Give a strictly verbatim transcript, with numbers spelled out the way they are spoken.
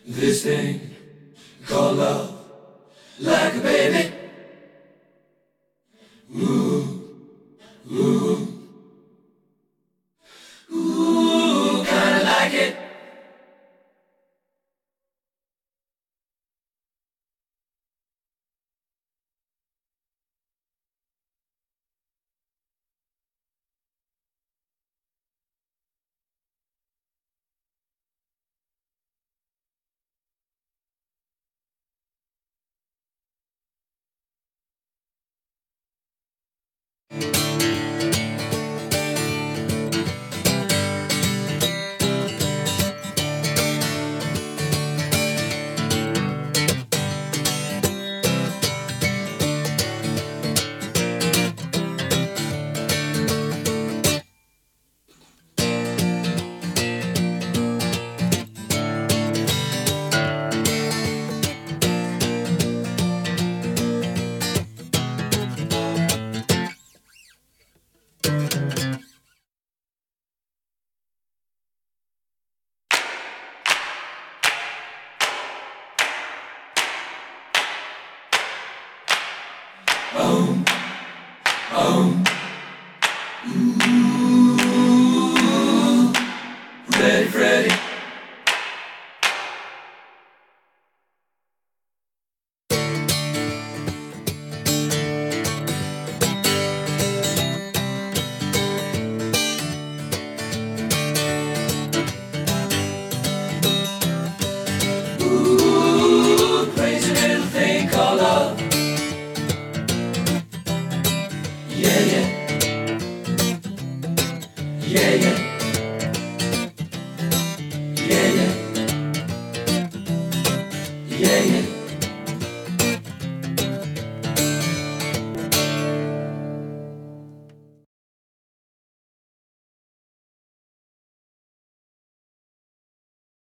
This thing called love, like a baby. Ooh, ooh, ooh, kinda like it. Boom, boom, ooh, ready, Freddy. Ooh, crazy little thing called love. Yeah, yeah, yeah, yeah.